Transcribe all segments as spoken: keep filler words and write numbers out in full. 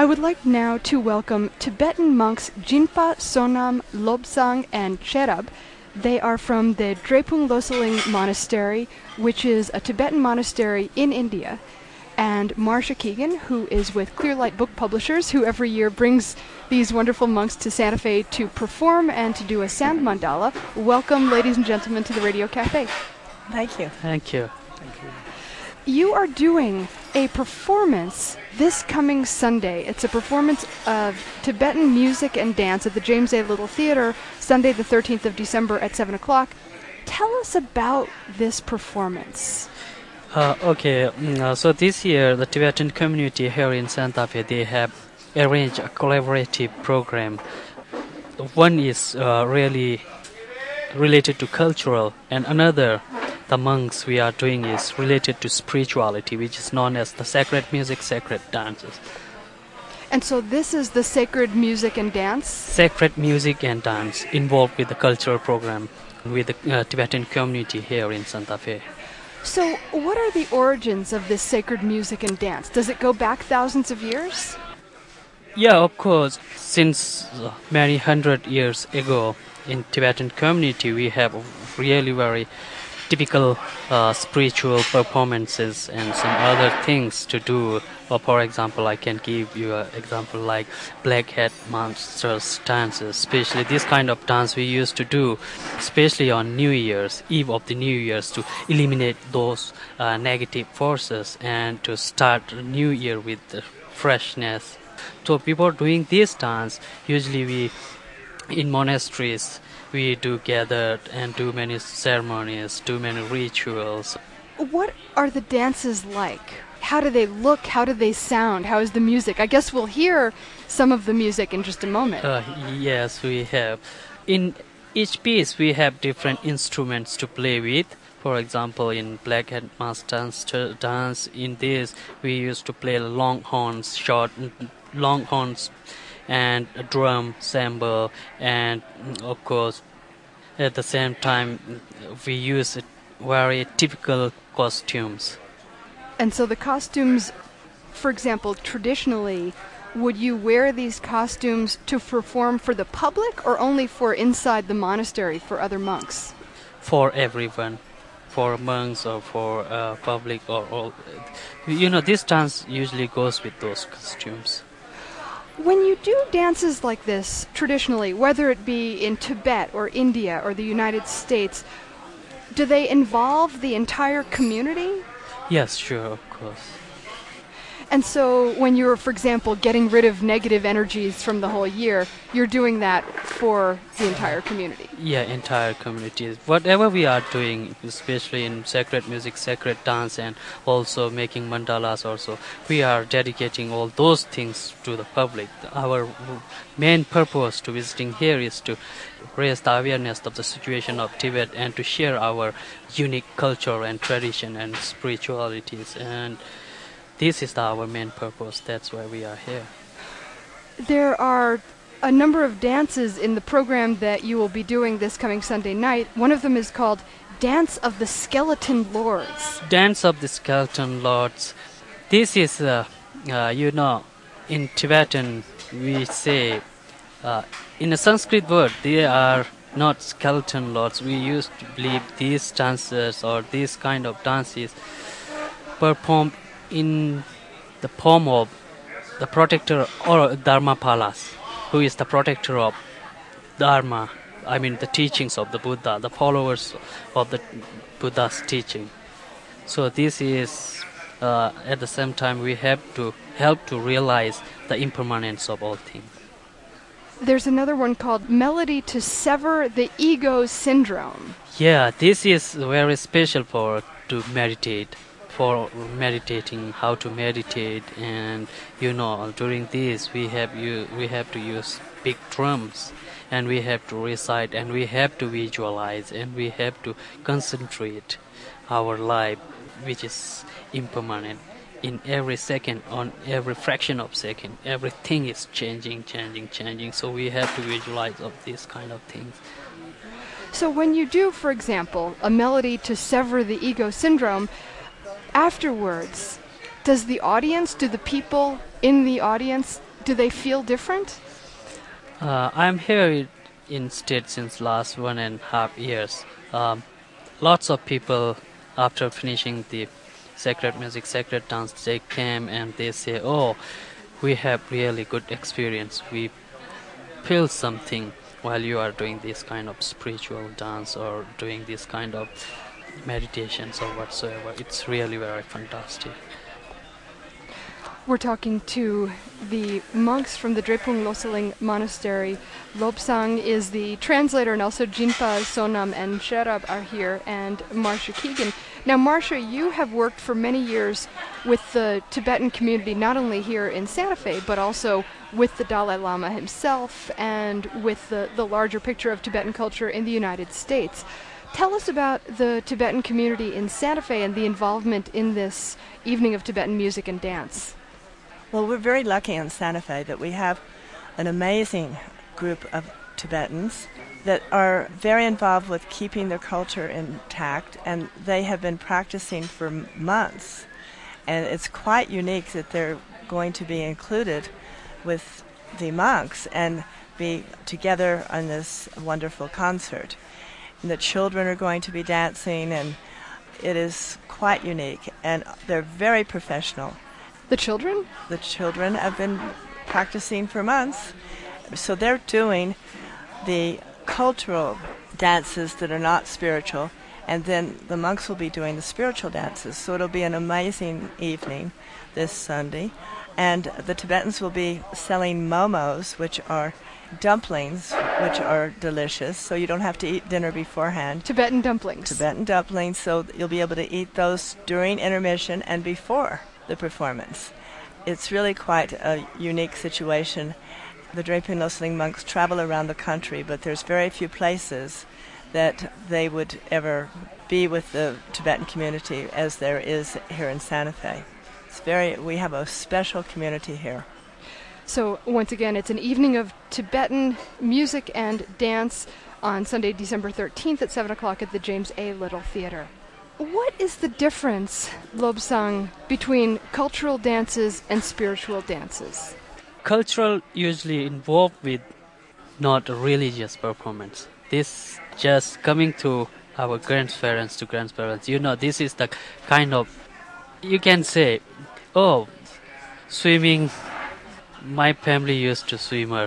I would like now to welcome Tibetan monks Jinpa, Sonam, Lobsang, and Cherab. They are from the Drepung Losaling Monastery, which is a Tibetan monastery in India. And Marsha Keegan, who is with Clearlight Book Publishers, who every year brings these wonderful monks to Santa Fe to perform and to do a sand mandala. Welcome, ladies and gentlemen, to the Radio Cafe. Thank you. Thank you. Thank you. You are doing a performance this coming Sunday. It's a performance of Tibetan music and dance at the James A. Little Theater, Sunday the thirteenth of December at seven o'clock. Tell us about this performance. Uh, okay, mm, uh, so this year the Tibetan community here in Santa Fe, they have arranged a collaborative program. One is uh, really related to cultural, and another, the monks we are doing, is related to spirituality, which is known as the sacred music, sacred dances. And so this is the sacred music and dance? Sacred music and dance involved with the cultural program with the uh, Tibetan community here in Santa Fe. So what are the origins of this sacred music and dance? Does it go back thousands of years? Yeah, of course. Since uh, many hundred years ago in Tibetan community, we have really very typical uh, spiritual performances and some other things to do. Or for example, I can give you an example like black hat monsters dances. Especially this kind of dance we used to do, especially on New Year's, Eve of the New Year's, to eliminate those uh, negative forces and to start a new year with uh, freshness. So before doing this dance, usually we, in monasteries, we do gather and do many ceremonies, do many rituals. What are the dances like? How do they look? How do they sound? How is the music? I guess we'll hear some of the music in just a moment. Uh, yes, we have. In each piece, we have different instruments to play with. For example, in Black Hat Master dance, in this, we used to play long horns, short long horns, and a drum, cymbal, and of course, at the same time, we use very typical costumes. And so the costumes, for example, traditionally, would you wear these costumes to perform for the public or only for inside the monastery for other monks? For everyone, for monks or for uh, public or all. You know, this dance usually goes with those costumes. When you do dances like this, traditionally, whether it be in Tibet or India or the United States, do they involve the entire community? Yes, sure, of course. And so when you're, for example, getting rid of negative energies from the whole year, you're doing that for the entire community? Yeah, entire communities. Whatever we are doing, especially in sacred music, sacred dance, and also making mandalas also, we are dedicating all those things to the public. Our main purpose to visiting here is to raise the awareness of the situation of Tibet and to share our unique culture and tradition and spiritualities. And this is the, our main purpose. That's why we are here. There are a number of dances in the program that you will be doing this coming Sunday night. One of them is called Dance of the Skeleton Lords. Dance of the Skeleton Lords. This is, uh, uh, you know, in Tibetan we say, uh, in a Sanskrit word, they are not skeleton lords. We used to believe these dances or these kind of dances performed in the form of the protector or Dharmapalas, who is the protector of Dharma, I mean the teachings of the Buddha, the followers of the Buddha's teaching. So this is, uh, at the same time, we have to help to realize the impermanence of all things. There's another one called Melody to Sever the Ego Syndrome. Yeah, this is very special for to meditate. For meditating, how to meditate, and you know, during this we have you we have to use big drums, and we have to recite, and we have to visualize, and we have to concentrate our life, which is impermanent. In every second, on every fraction of second, everything is changing, changing, changing. So we have to visualize of these kind of things. So when you do, for example, a melody to sever the ego syndrome, afterwards, does the audience, do the people in the audience Do they feel different? Uh, I'm here in state since last one and a half years. Um, lots of people, after finishing the sacred music, sacred dance, they came and they say, "Oh, we have really good experience. We feel something while you are doing this kind of spiritual dance or doing this kind of meditations or whatsoever. It's really very fantastic." We're talking to the monks from the Drepung Losaling Monastery. Lobsang is the translator, and also Jinpa, Sonam, and Sherab are here, and Marcia Keegan. Now, Marcia, you have worked for many years with the Tibetan community, not only here in Santa Fe, but also with the Dalai Lama himself and with the, the larger picture of Tibetan culture in the United States. Tell us about the Tibetan community in Santa Fe and the involvement in this evening of Tibetan music and dance. Well, we're very lucky in Santa Fe that we have an amazing group of Tibetans that are very involved with keeping their culture intact, and they have been practicing for m- months. And it's quite unique that they're going to be included with the monks and be together on this wonderful concert. And the children are going to be dancing, and it is quite unique, and they're very professional. The children? The children have been practicing for months. So they're doing the cultural dances that are not spiritual, and then the monks will be doing the spiritual dances. So it'll be an amazing evening this Sunday. And the Tibetans will be selling momos, which are dumplings, which are delicious, so you don't have to eat dinner beforehand. Tibetan dumplings. Tibetan dumplings, so you'll be able to eat those during intermission and before the performance. It's really quite a unique situation. The Drepung Losaling monks travel around the country, but there's very few places that they would ever be with the Tibetan community as there is here in Santa Fe. It's very, we have a special community here. So once again, it's an evening of Tibetan music and dance on Sunday, December thirteenth at seven o'clock at the James A. Little Theater. What is the difference, Lobsang, between cultural dances and spiritual dances? Cultural usually involved with not a religious performance. This just coming to our grandparents to grandparents. You know, this is the kind of, you can say, oh, swimming, my family used to swimmer.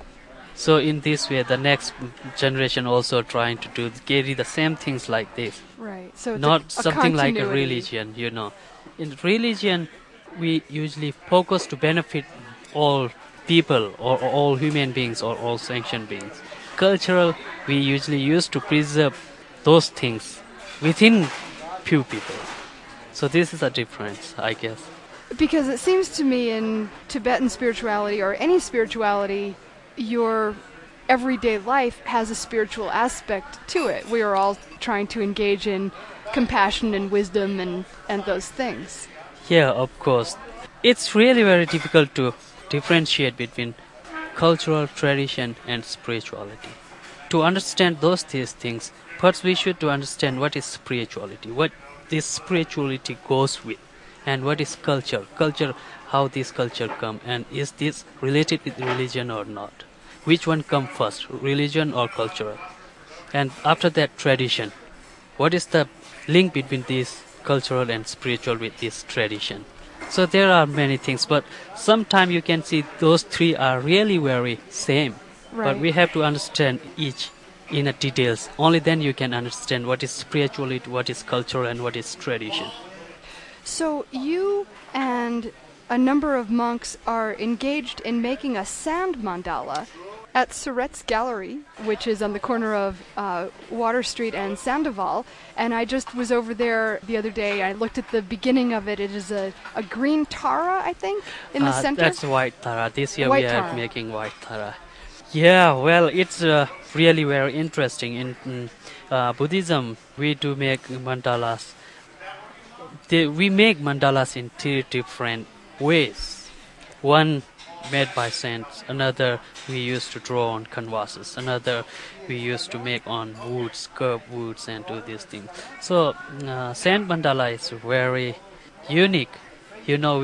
So in this way, the next generation also trying to do carry the same things like this. Right. So it's not a, a something like a continuity. religion, you know. In religion, we usually focus to benefit all people or, or all human beings or all sentient beings. Cultural, we usually use to preserve those things within few people. So this is a difference, I guess. Because it seems to me in Tibetan spirituality or any spirituality, your everyday life has a spiritual aspect to it. We are all trying to engage in compassion and wisdom and, and those things. Yeah, of course. It's really very difficult to differentiate between cultural tradition and spirituality. To understand those these things, first we should to understand what is spirituality, what this spirituality goes with, and what is culture. Culture, how this culture come, and is this related with religion or not? Which one come first, religion or cultural? And after that, tradition. What is the link between this cultural and spiritual with this tradition? So there are many things, but sometimes you can see those three are really very same. Right. But we have to understand each in a details. Only then you can understand what is spirituality, what is cultural, and what is tradition. So you and a number of monks are engaged in making a sand mandala at Surratt's Gallery, which is on the corner of uh, Water Street and Sandoval. And I just was over there the other day. I looked at the beginning of it. It is a, a green Tara, I think, in the Uh, center. That's white Tara. This year White we are Tara. making white Tara. Yeah, well, it's uh, really very interesting. In mm, uh, Buddhism, we do make mandalas. They, we make mandalas in three different ways. One made by saints, another we used to draw on canvases, another we used to make on woods, curved woods, and do these things. So uh, saint mandala is very unique. You know, we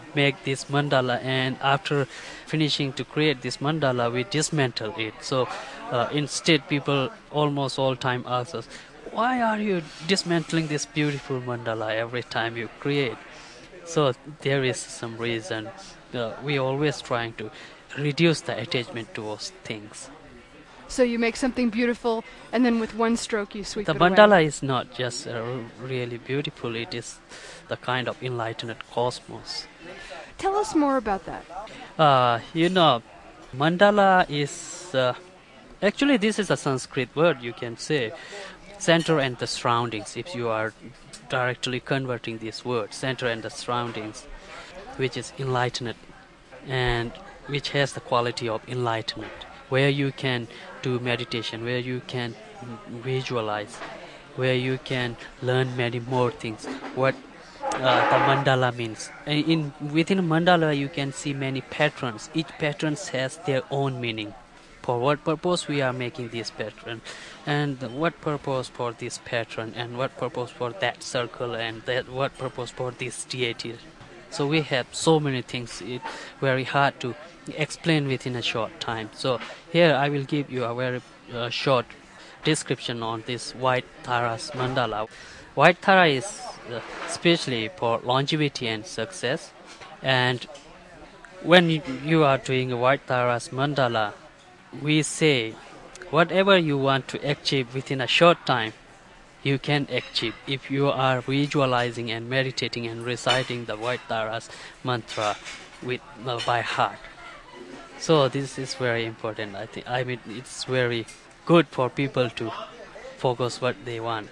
make this mandala, and after finishing to create this mandala, we dismantle it. So uh, instead, people almost all time ask us, why are you dismantling this beautiful mandala every time you create? So there is some reason. Uh, we always trying to reduce the attachment towards things. So you make something beautiful, and then with one stroke you sweep The it away. mandala is not just uh, really beautiful, it is the kind of enlightened cosmos. Tell us more about that. Uh, you know, mandala is, uh, actually this is a Sanskrit word, you can say, center and the surroundings, if you are directly converting this word, center and the surroundings, which is enlightened, and which has the quality of enlightenment, where you can do meditation, where you can visualize, where you can learn many more things. What uh, the mandala means. In within a mandala, you can see many patterns. Each pattern has their own meaning. For what purpose we are making this pattern, and what purpose for this pattern, and what purpose for that circle, and that what purpose for this deity. So we have so many things. It's very hard to explain within a short time. So here I will give you a very uh, short description on this white Taras mandala. White Tara is uh, especially for longevity and success. And when you, you are doing a white Taras mandala, we say whatever you want to achieve within a short time, you can achieve if you are visualizing and meditating and reciting the white Taras mantra with uh, by heart. So this is very important. I think I mean it's very good for people to focus what they want.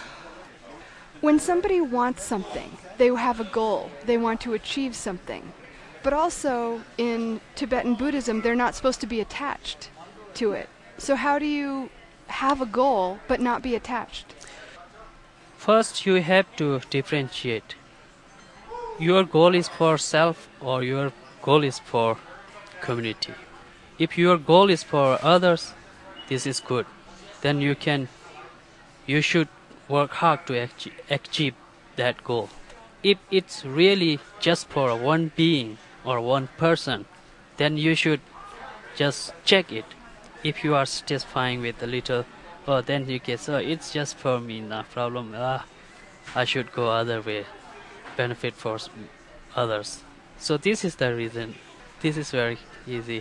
When somebody wants something, they have a goal, they want to achieve something. But also in Tibetan Buddhism, they're not supposed to be attached to it. So how do you have a goal but not be attached? First, you have to differentiate. Your goal is for self or your goal is for community. If your goal is for others, this is good. Then you can, you should work hard to achieve, achieve that goal. If it's really just for one being or one person, then you should just check it. If you are satisfying with a little, oh, then you can say, oh, it's just for me, no problem. Ah, I should go other way, benefit for others. So this is the reason. This is very easy.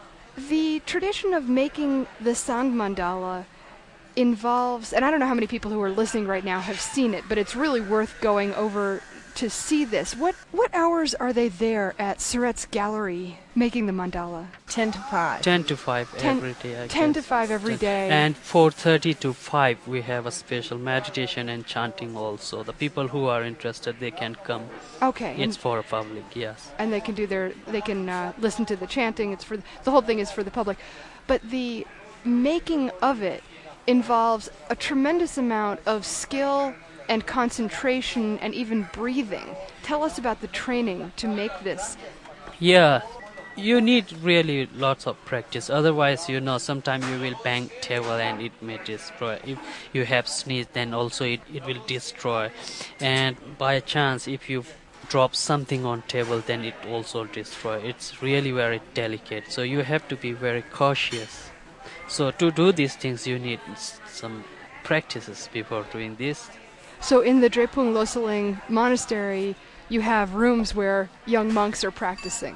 The tradition of making the Sand Mandala involves, and I don't know how many people who are listening right now have seen it, but it's really worth going over to see this. What what hours are they there at Suret's Gallery making the mandala? ten to five. ten to five Ten- every day, I ten guess. to five every day. And four thirty to five, we have a special meditation and chanting also. The people who are interested, they can come. Okay. It's and, for public, yes. and they can do their, they can uh, listen to the chanting. It's for, the whole thing is for the public. But the making of it involves a tremendous amount of skill and concentration and even breathing. Tell us about the training to make this. Yeah, you need really lots of practice. Otherwise, you know, sometimes you will bang table and it may destroy. If you have sneezed, then also it, it will destroy. And by chance, if you drop something on table, then it also destroy. It's really very delicate. So you have to be very cautious. So to do these things, you need s- some practices before doing this. So in the Drepung Loseling Monastery, you have rooms where young monks are practicing.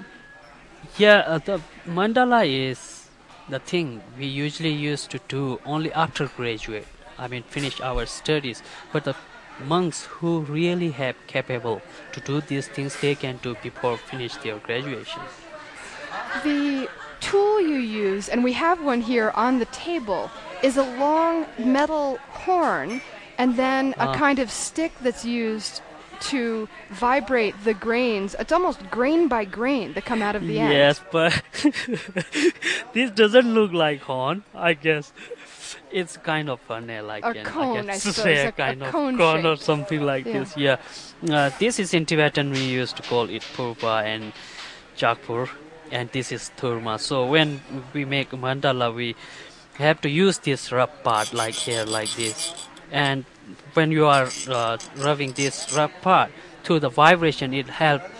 Yeah, uh, the mandala is the thing we usually used to do only after graduate. I mean, finish our studies. But the monks who really have capable to do these things, they can do before finish their graduation. The tool you use, and we have one here on the table, is a long metal horn and then a Ah. kind of stick that's used to vibrate the grains. It's almost grain by grain that come out of the end. Yes, but this doesn't look like horn, I guess. It's kind of funny, like A an- cone, I guess, suppose, yeah, a- a kind of cone cone or shape. something like Yeah. this. Yeah, uh, this is in Tibetan. We used to call it purva and jakpur, and this is thurma. So when we make mandala, we have to use this rough part, like here, like this. And when you are uh, rubbing this rough part, through the vibration, it helps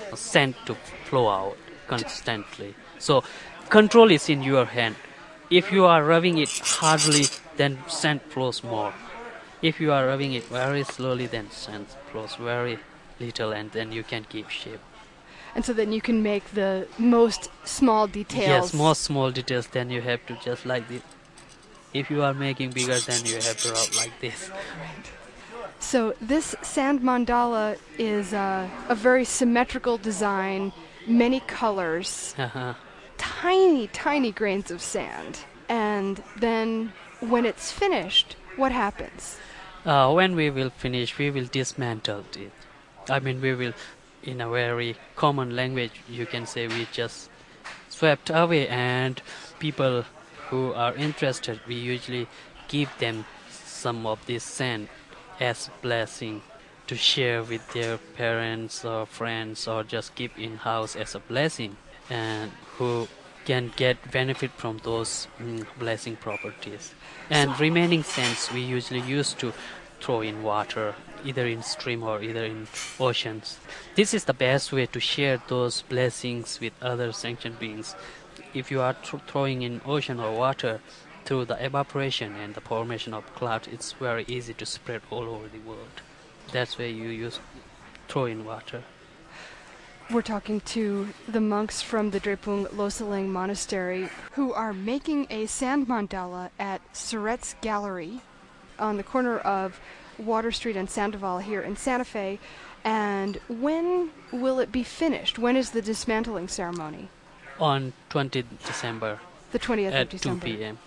scent to flow out constantly. So control is in your hand. If you are rubbing it hardly, then scent flows more. If you are rubbing it very slowly, then scent flows very little, and then you can keep shape. And so then you can make the most small details. Yes, more small details. Then you have to just like this. If you are making bigger, then you have to rub like this. Right. So this sand mandala is uh, a very symmetrical design, many colors, Uh-huh. tiny, tiny grains of sand. And then when it's finished, what happens? Uh, when we will finish, we will dismantle it. I mean, we will, in a very common language, you can say we just swept away, and people who are interested, we usually give them some of this sand as blessing to share with their parents or friends, or just keep in house as a blessing, and who can get benefit from those mm, blessing properties. And remaining sands we usually use to throw in water, either in stream or either in oceans. This is the best way to share those blessings with other sentient beings. If you are th- throwing in ocean or water, through the evaporation and the formation of clouds, it's very easy to spread all over the world. That's why you use throw in water. We're talking to the monks from the Drepung Losaling Monastery who are making a sand mandala at Surratt's Gallery on the corner of Water Street and Sandoval here in Santa Fe. And when will it be finished? When is the dismantling ceremony? On twentieth December The twentieth of at two December. p.m.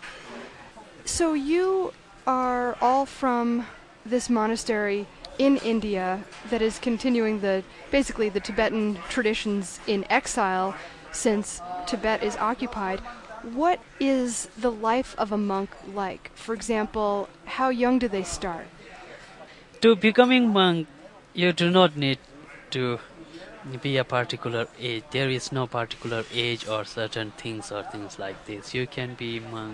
So you are all from this monastery in India that is continuing the basically the Tibetan traditions in exile since Tibet is occupied. What is the life of a monk like? For example, how young do they start? To becoming monk, you do not need to be a particular age. There is no particular age or certain things or things like this. You can be monk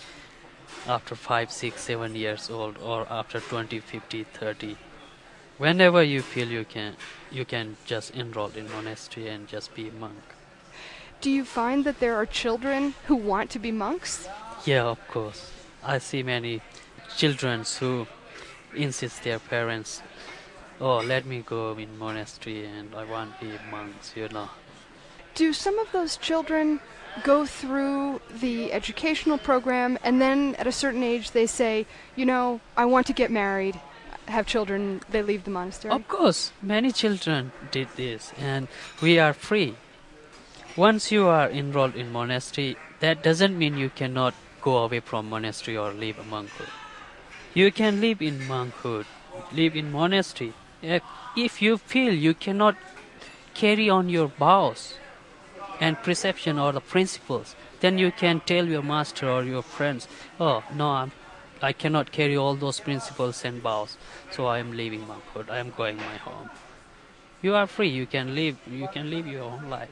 after five, six, seven years old, or after twenty, fifty, thirty. Whenever you feel you can, you can just enroll in monastery and just be a monk. Do you find that there are children who want to be monks? Yeah, of course. I see many children who insist their parents, oh, let me go in monastery and I want to be monks, you know. Do some of those children go through the educational program and then at a certain age they say, you know, I want to get married, have children, they leave the monastery? Of course, many children did this, and we are free. Once you are enrolled in monastery, that doesn't mean you cannot go away from monastery or live a monkhood. You can live in monkhood, live in monastery. If you feel you cannot carry on your vows and perception or the principles, then you can tell your master or your friends, oh, no, I'm, I cannot carry all those principles and vows, so I am leaving monkhood, I am going my home. You are free, you can live, you can live your own life.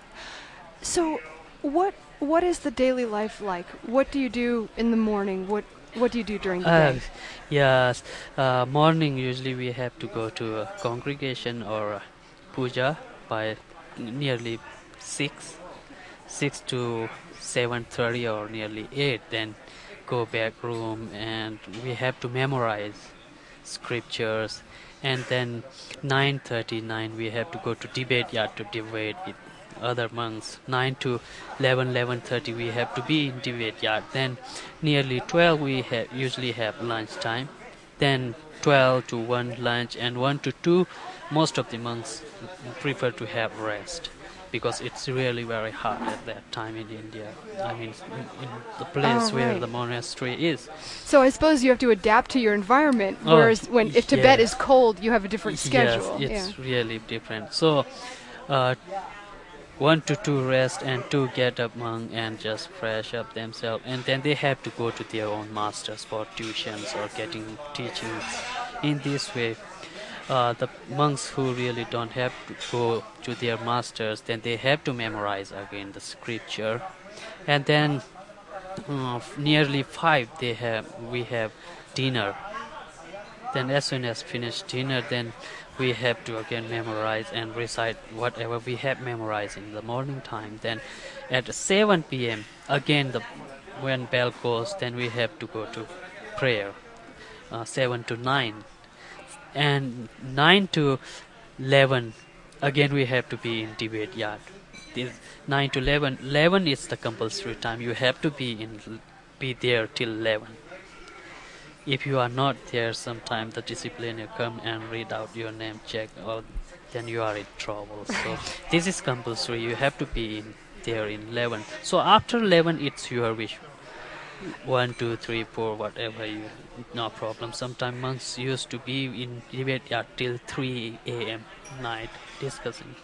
So what what is the daily life like? What do you do in the morning? What what do you do during the Uh, day? yes, uh, morning usually we have to go to a congregation or a puja by nearly six, six to seven thirty or nearly eight. Then go back room and we have to memorize scriptures. And then nine thirty, nine we have to go to debate yard to debate with other monks. Nine to eleven, eleven thirty we have to be in debate yard. Then nearly twelve we have usually have lunch time. Then twelve to one lunch, and one to two most of the monks prefer to have rest because it's really very hot at that time in India. I mean, in the place Oh, where right. the monastery is. So I suppose you have to adapt to your environment, Oh, whereas when if Tibet yeah. is cold, you have a different schedule. Yes, it's yeah. really different. So, uh, one to two rest and two get up monk and just fresh up themselves, and then they have to go to their own masters for tuitions or getting teachings. In this way, uh, the monks who really don't have to go to their masters, then they have to memorize again the scripture, and then uh, nearly five they have we have dinner. Then as soon as finish dinner, then we have to again memorize and recite whatever we have memorized in the morning time. Then at seven p m again the when bell goes, then we have to go to prayer. Uh, seven to nine, and nine to eleven again we have to be in debate yard. This nine to eleven, eleven is the compulsory time. You have to be in be there till eleven. If you are not there, sometime the disciplinarian come and read out your name check, or then you are in trouble. So this is compulsory. You have to be in there in eleven. So after eleven, it's your wish. One, two, three, four, whatever you, no problem. Sometimes monks used to be in debate yard till three a m night discussing.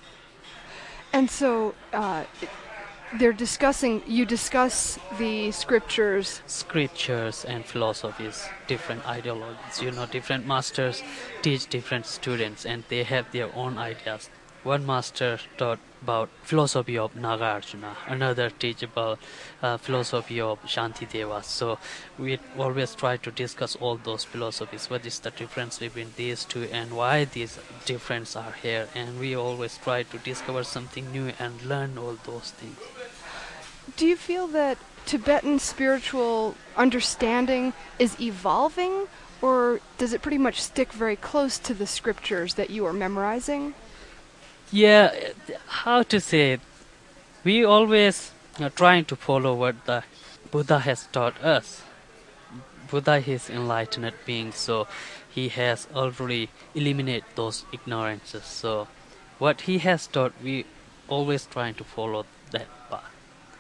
And so uh, they're discussing, you discuss the scriptures. Scriptures and philosophies, different ideologies. You know, different masters teach different students and they have their own ideas. One master taught about philosophy of Nagarjuna, another teach about uh, philosophy of Shantideva. So we always try to discuss all those philosophies. What is the difference between these two and why these differences are here? And we always try to discover something new and learn all those things. Do you feel that Tibetan spiritual understanding is evolving, or does it pretty much stick very close to the scriptures that you are memorizing? Yeah, how to say it? We always are trying to follow what the Buddha has taught us. Buddha is enlightened being, so he has already eliminated those ignorances. So what he has taught, we always trying to follow that path.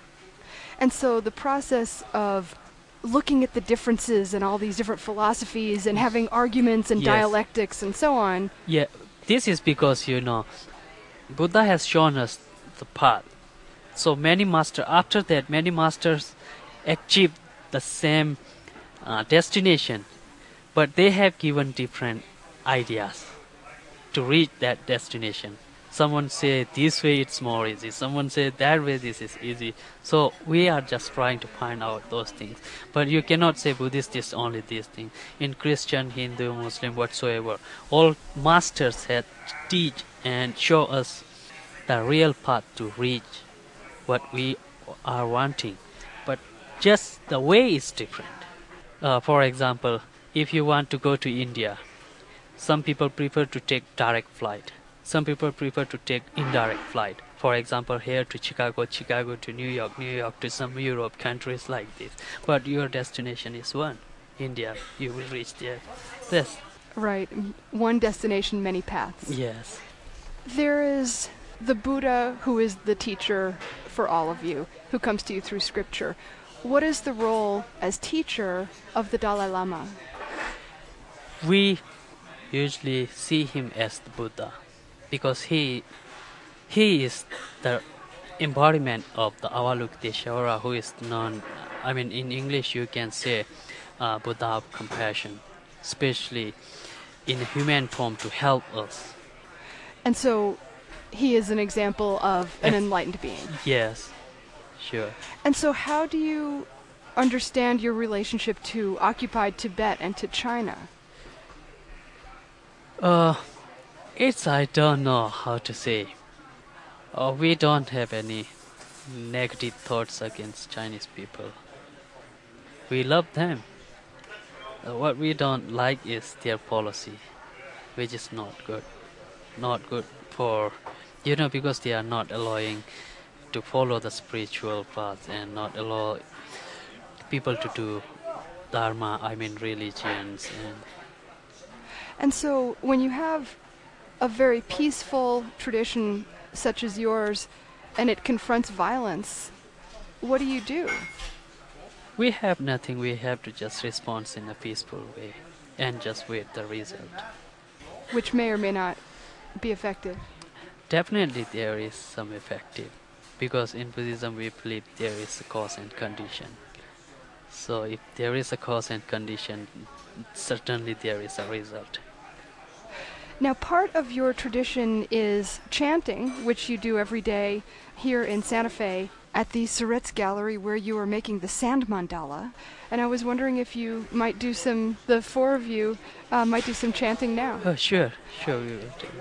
And so the process of looking at the differences and all these different philosophies and having arguments and Yes. dialectics and so on. Yeah, this is because, you know, Buddha has shown us the path. So many masters, after that, many masters achieved the same uh, destination, but they have given different ideas to reach that destination. Someone say this way it's more easy, someone say that way this is easy. So we are just trying to find out those things. But you cannot say Buddhist is only this thing. In Christian, Hindu, Muslim, whatsoever, all masters had teach and show us the real path to reach what we are wanting. But just the way is different. Uh, for example, if you want to go to India, some people prefer to take direct flight. Some people prefer to take indirect flight. For example, here to Chicago, Chicago to New York, New York to some Europe countries like this. But your destination is one, India. You will reach there. Yes. Right. m- One destination, many paths. Yes. There is the Buddha, who is the teacher for all of you, who comes to you through scripture. What is the role as teacher of the Dalai Lama? We usually see him as the Buddha because he he is the embodiment of the Avalokiteshvara, who is known, I mean, in English you can say uh, Buddha of compassion, especially in human form to help us. And so he is an example of an Yes. enlightened being. Yes, sure. And so how do you understand your relationship to occupied Tibet and to China? Uh, it's I don't know how to say. Uh, we don't have any negative thoughts against Chinese people. We love them. Uh, what we don't like is their policy, which is not good. Not good for, you know, because they are not allowing to follow the spiritual path and not allow people to do dharma, I mean religions. And And so when you have a very peaceful tradition such as yours and it confronts violence, what do you do? we have nothing, we have to just respond in a peaceful way and just wait the result. Which may or may not be effective. Definitely there is some effective, because in Buddhism we believe there is a cause and condition. So if there is a cause and condition, certainly there is a result. Now, part of your tradition is chanting, which you do every day here in Santa Fe at the Surretts Gallery, where you are making the sand mandala. And I was wondering if you might do some, the four of you uh, might do some chanting now. Oh, sure, sure, we will do.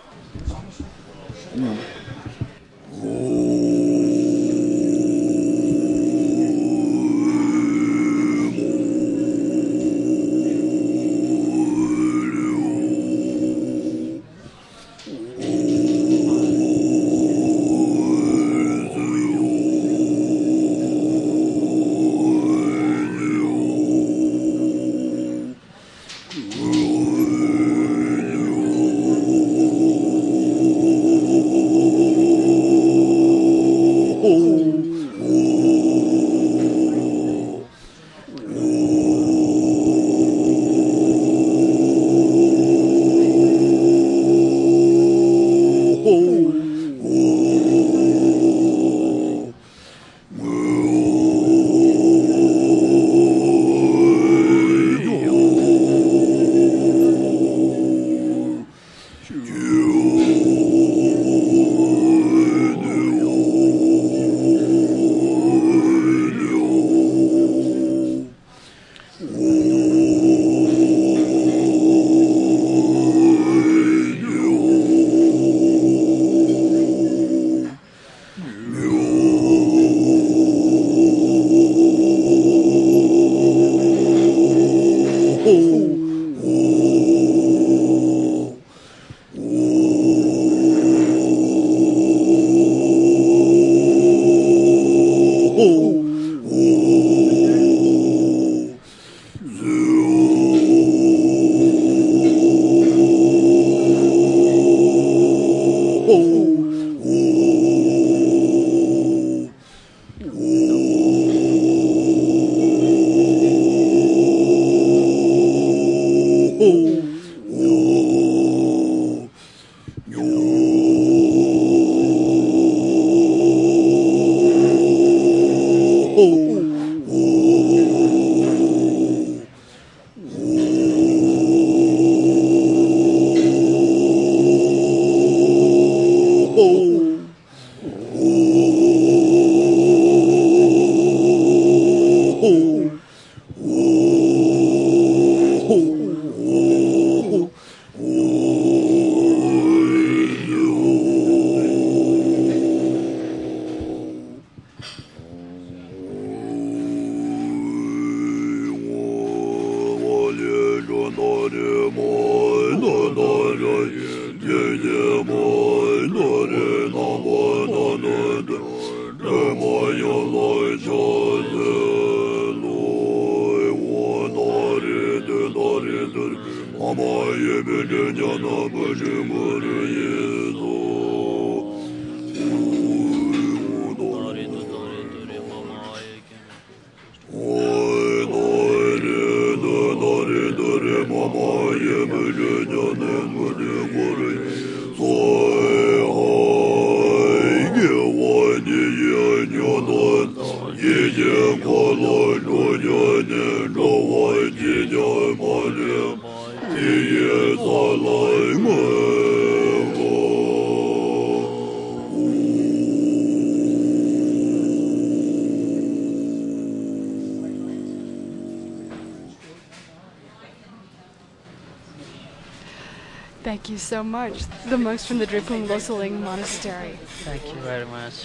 Thank you so much. The monks from the Drepung Loseling Monastery. Thank you very much.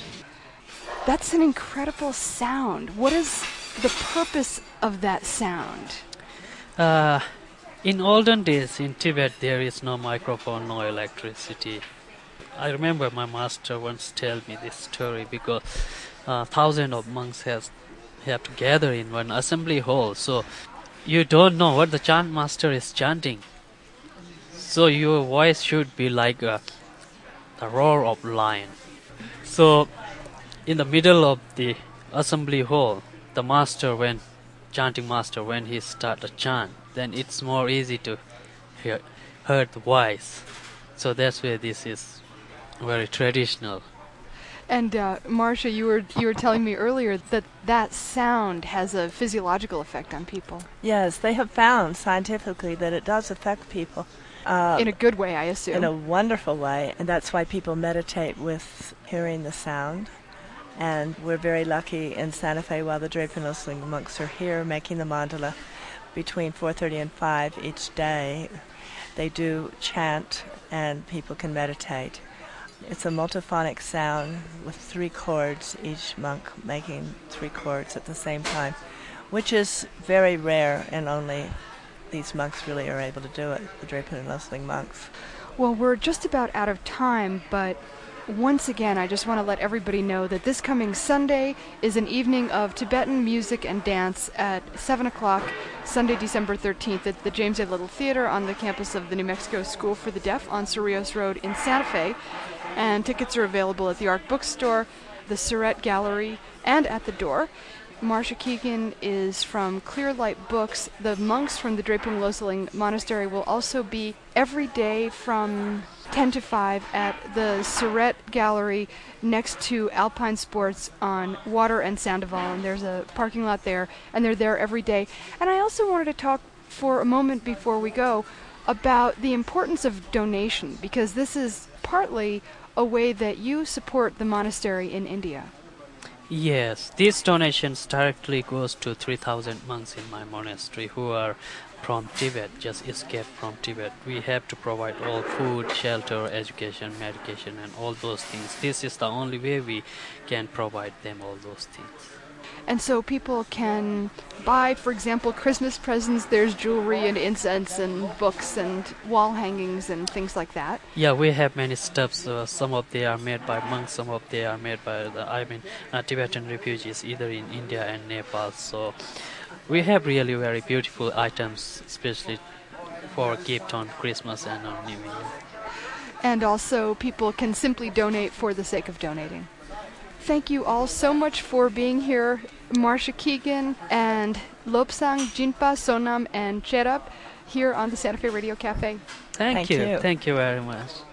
That's an incredible sound. What is the purpose of that sound? Uh, in olden days in Tibet, there is no microphone, no electricity. I remember my master once told me this story because uh, thousands of monks has, have to gather in one assembly hall. So you don't know what the chant master is chanting. So your voice should be like a, the roar of lion. So in the middle of the assembly hall, the master, when chanting master, when he start a chant, then it's more easy to hear, hear the voice. So that's why this is very traditional. And uh, Marcia, you were you were telling me earlier that that sound has a physiological effect on people. Yes, they have found scientifically that it does affect people. Uh, in a good way, I assume. in a wonderful way, and that's why people meditate with hearing the sound. And we're very lucky in Santa Fe while the Draper Nussling monks are here making the mandala between four thirty and five each day. They do chant and people can meditate. It's a multiphonic sound with three chords, each monk making three chords at the same time, which is very rare, and only these monks really are able to do it, the Draper Nussling monks. Well, we're just about out of time, but once again, I just want to let everybody know that this coming Sunday is an evening of Tibetan music and dance at seven o'clock, Sunday, December thirteenth, at the James A. Little Theater on the campus of the New Mexico School for the Deaf on Cerrillos Road in Santa Fe. And tickets are available at the Arc Bookstore, the Surratt Gallery, and at the door. Marcia Keegan is from Clear Light Books. The monks from the Drepung Loseling Monastery will also be every day from ten to five at the Surratt Gallery next to Alpine Sports on Water and Sandoval, and there's a parking lot there, and they're there every day. And I also wanted to talk for a moment before we go about the importance of donation, because this is partly a way that you support the monastery in India. Yes, these donations directly goes to three thousand monks in my monastery who are from Tibet, just escaped from Tibet. We have to provide all food, shelter, education, medication, and all those things. This is the only way we can provide them all those things. And so people can buy, for example, Christmas presents. There's jewelry and incense and books and wall hangings and things like that. Yeah, we have many stuffs. Uh, some of they are made by monks, some of they are made by the, I mean, uh, Tibetan refugees, either in India and Nepal. So we have really very beautiful items, especially for gift on Christmas and on New Year. And also people can simply donate for the sake of donating. Thank you all so much for being here, Marcia Keegan and Lobsang, Jinpa, Sonam, and Cherab here on the Santa Fe Radio Cafe. Thank, Thank you. you. Thank you very much.